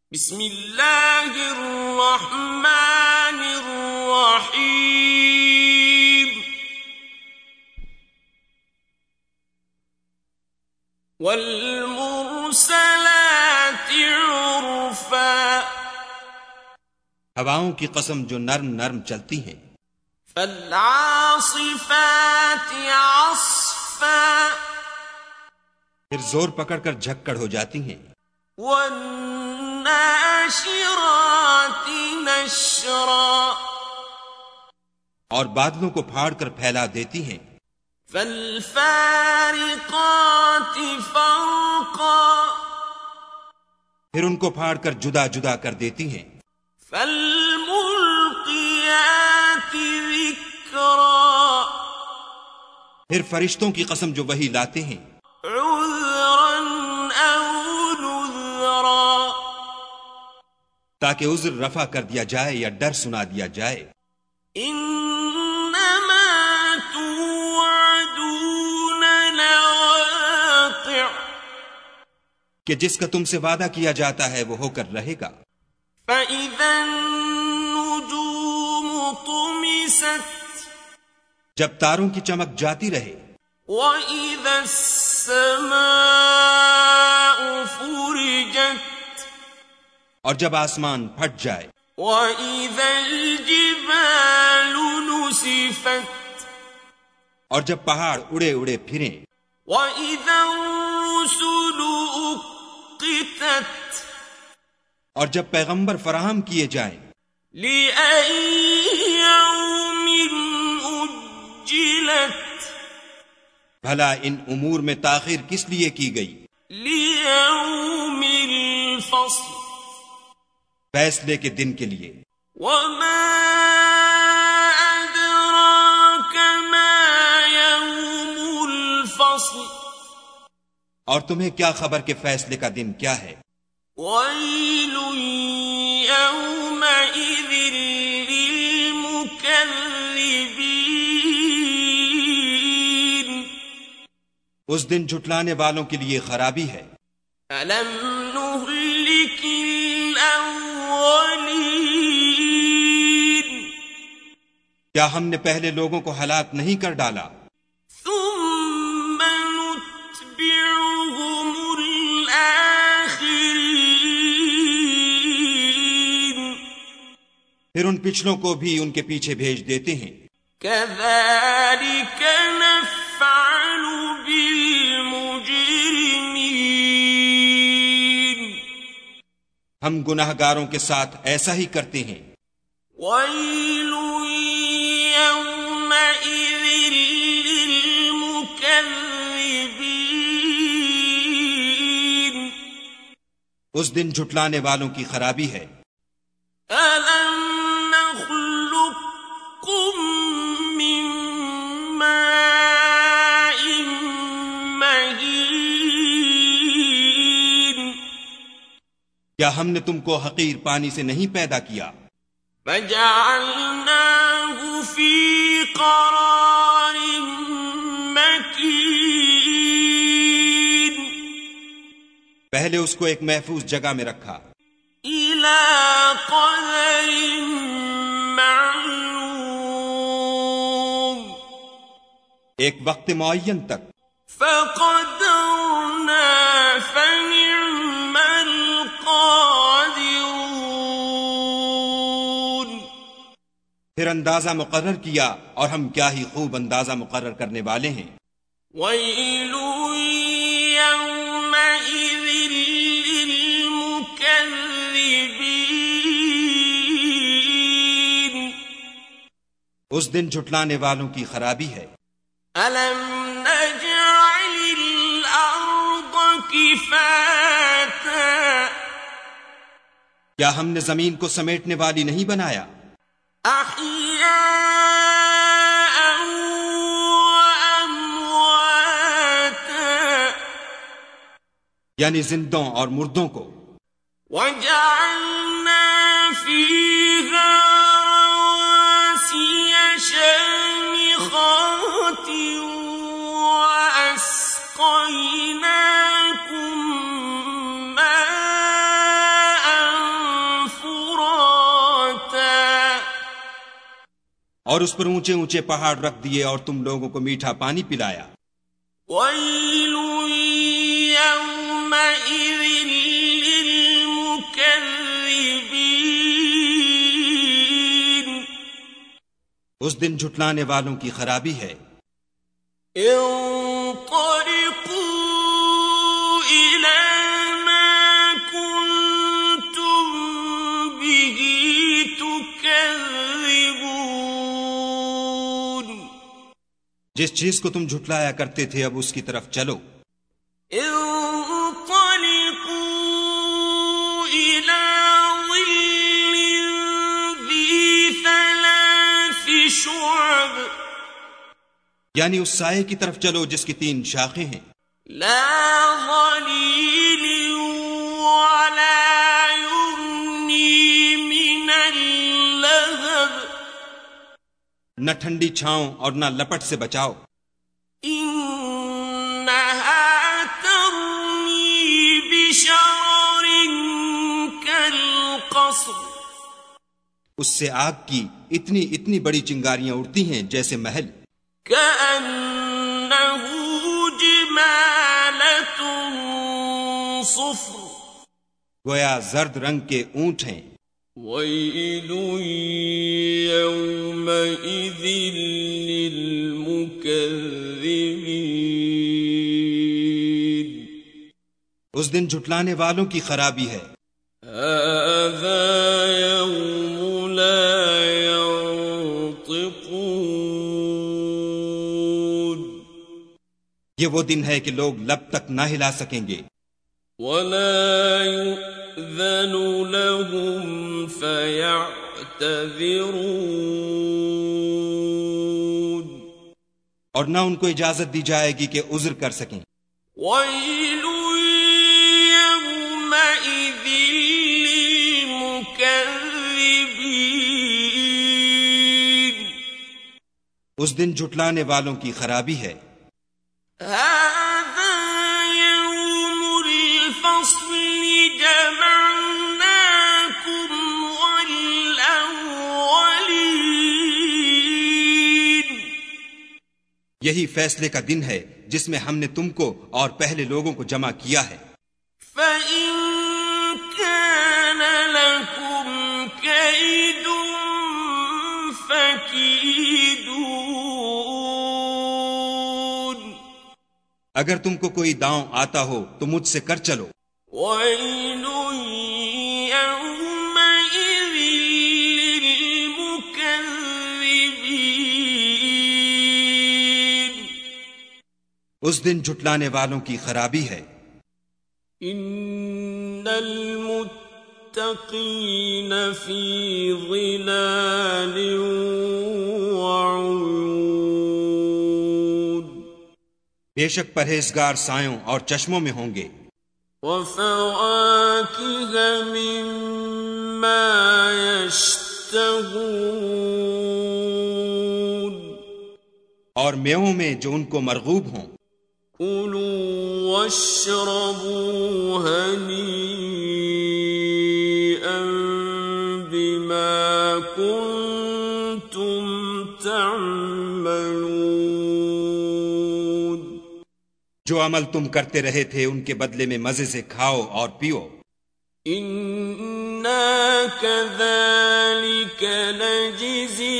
بسم اللہ الرحمن الرحیم والمرسلات عرفا ہواؤں کی قسم جو نرم نرم چلتی ہیں، فالعاصفات عصفا پھر زور پکڑ کر جھکڑ ہو جاتی ہیں، والناشرات نشرا اور بادلوں کو پھاڑ کر پھیلا دیتی ہیں، فالفارقات فرقا پھر ان کو پھاڑ کر جدا جدا کر دیتی ہیں، فالملقیات ذکرا پھر فرشتوں کی قسم جو وحی لاتے ہیں، عذرا او نذرا تاکہ عذر رفع کر دیا جائے یا ڈر سنا دیا جائے، انما توعدون لواقع کہ جس کا تم سے وعدہ کیا جاتا ہے وہ ہو کر رہے گا، فَإِذَا النُّجُومُ طُمِسَتْ جب تاروں کی چمک جاتی رہے، وَإِذَا السَّمَاءُ فُرِجَتْ اور جب آسمان پھٹ جائے، وَإِذَا الْجِبَالُ نُسِفَتْ اور جب پہاڑ اڑے اڑے پھریں، وَإِذَا الرُّسُلُ أُقِّتَتْ اور جب پیغمبر فراہم کیے جائیں، لِأَيِّ يَوْمٍ أُجِّلَتْ بھلا ان امور میں تاخیر کس لیے کی گئی؟ لِيَوْمِ الْفَصْلِ فیصلے کے دن کے لیے، وَمَا أَدْرَاكَ مَا يَوْمُ الْفَصْلِ اور تمہیں کیا خبر کہ فیصلے کا دن کیا ہے؟ وَيْلٌ يَوْمَئِذٍ لِّلْمُكَذِّبِينَ اس دن جھٹلانے والوں کے لیے خرابی ہے۔ أَلَمْ نُهْلِكِ الْأَوَّلِينَ کیا ہم نے پہلے لوگوں کو ہلاک نہیں کر ڈالا؟ ثُمَّ نُتْبِعُهُمُ الْآخِرِينَ پھر ان پچھلوں کو بھی ان کے پیچھے بھیج دیتے ہیں، كَذَلِكَ نَفْعَلُ بِالْمُجْرِمِينَ ہم گناہ گاروں کے ساتھ ایسا ہی کرتے ہیں۔ وَيْلٌ يَوْمَئِذٍ لِّلْمُكَذِّبِينَ اس دن جھٹلانے والوں کی خرابی ہے۔ أَلَمْ نَخْلُقكُّم مِّن مَّاءٍ مَّهِينٍ کیا ہم نے تم کو حقیر پانی سے نہیں پیدا کیا؟ فَجَعَلْنَاهُ فِي قَرَارٍ مَّكِينٍ پہلے اس کو ایک محفوظ جگہ میں رکھا، إِلَى قَدَرٍ مَّعْلُومٍ ایک وقت معین تک، فَقَدَرْنَا فَنِعْمَ الْقَادِرُونَ پھر اندازہ مقرر کیا اور ہم کیا ہی خوب اندازہ مقرر کرنے والے ہیں۔ وَيْلٌ يَوْمَئِذٍ لِّلْمُكَذِّبِينَ اس دن جھٹلانے والوں کی خرابی ہے۔ أَلَمْ نَجْعَلِ الْأَرْضَ كِفَاتًا کیا ہم نے زمین کو سمیٹنے والی نہیں بنایا؟ أَحْيَاءً وَأَمْوَاتًا یعنی زندوں اور مردوں کو، وَجَعَلْنَا فِيهَا رَوَاسِيَ شَامِخَاتٍ وَأَسْقَيْنَاكُم مَّاءً اور اس پر اونچے اونچے پہاڑ رکھ دیے اور تم لوگوں کو میٹھا پانی پلایا۔ وَيْلٌ يَوْمَئِذٍ لِّلْمُكَذِّبِينَ، اس دن جھٹلانے والوں کی خرابی ہے۔ انطلقوا إِلَىٰ مَا كُنتُم بِهِ تُكَذِّبُونَ، جس چیز کو تم جھٹلایا کرتے تھے اب اس کی طرف چلو۔ انطلقوا إِلَىٰ ظِلٍّ ذِي ثَلَاثِ شُعَبٍ، یعنی اس سائے کی طرف چلو جس کی 3 شاخیں ہیں، لا ظليل ولا يغني من اللهب، نہ ٹھنڈی چھاؤں اور نہ لپٹ سے بچاؤ۔ إنها ترمي بشرر كالقصر، اس سے آگ کی اتنی اتنی بڑی چنگاریاں اڑتی ہیں جیسے محل۔ كأنه جمالة صفر، گویا زرد رنگ کے اونٹ ہیں۔ ويل يومئذ للمكذبين، اس دن جھٹلانے والوں کی خرابی ہے۔ هذا يوم لا ينطقون، یہ وہ دن ہے کہ لوگ لب تک نہ ہلا سکیں گے۔ ولا يؤذن لهم فيعتذرون، اور نہ ان کو اجازت دی جائے گی کہ عذر کر سکیں۔ ويل يومئذ للمكذبين، اس دن جھٹلانے والوں کی خرابی ہے۔ هذا يوم الفصل جمعناكم والأولين، یہی فیصلے کا دن ہے جس میں ہم نے تم کو اور پہلے لوگوں کو جمع کیا ہے۔ فَإِن كَانَ لَكُمْ كَيْدٌ فَكِيدُونِ، اگر تم کو کوئی داؤں آتا ہو تو مجھ سے کر چلو۔ وَيْلٌ يَوْمَئِذٍ لِّلْمُكَذِّبِينَ، اس دن جھٹلانے والوں کی خرابی ہے۔ إِنَّ الْمُتَّقِينَ فِي ظِلَالٍ وَعُيُونٍ، بے شک پرہیزگار سایوں اور چشموں میں ہوں گے۔ وَفَوَاكِهَ مِمَّا يَشْتَهُونَ، اور میووں میں جو ان کو مرغوب ہوں۔ كُلُوا وَاشْرَبُوا هَنِيئًا بِمَا كُنتُمْ تَعْمَلُونَ، جو عمل تم کرتے رہے تھے ان کے بدلے میں مزے سے کھاؤ اور پیو۔ إِنَّا كَذَلِكَ نَجْزِي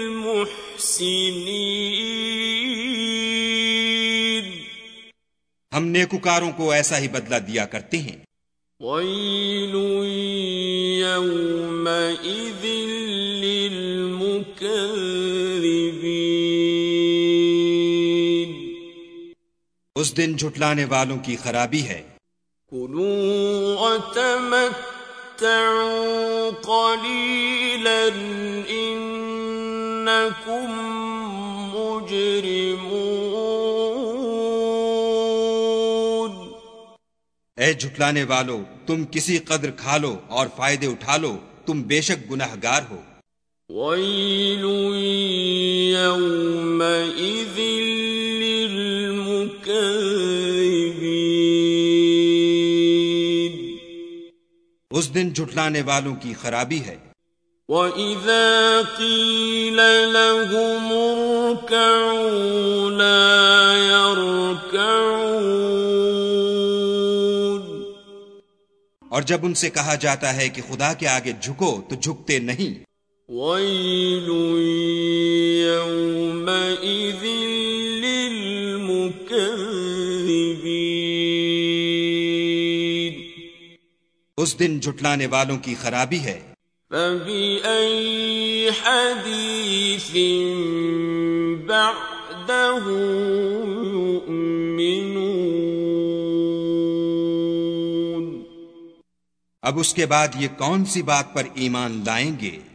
الْمُحْسِنِينَ، ہم نیکوکاروں کو ایسا ہی بدلہ دیا کرتے ہیں۔ وَيْلٌ يَوْمَئِذٍ لِّلْمُكَذِّبِينَ، اس دن جھٹلانے والوں کی خرابی ہے۔ كُلُوا وَتَمَتَّعُوا قَلِيلًا إِنَّكُمْ مُجْرِمُونَ، اے جھٹلانے والو، تم کسی قدر کھا لو اور فائدے اٹھا لو، تم بے شک گناہگار ہو۔ وَيْلٌ يَوْمَئِذٍ لِّلْمُكَذِّبِينَ، اس دن جھٹلانے والوں کی خرابی ہے۔ وَإِذَا قِيلَ لَهُمُ ارْكَعُوا لَا يَرْكَعُونَ اور جب ان سے کہا جاتا ہے کہ خدا کے آگے جھکو تو جھکتے نہیں۔ وَيْلٌ يَوْمَئِذٍ لِّلْمُكَذِّبِينَ اس دن جھٹلانے والوں کی خرابی ہے۔ فَبِأَيِّ حَدِيثٍ بَعْدَهُ يُؤْمِنُونَ اب اس کے بعد یہ کون سی بات پر ایمان لائیں گے؟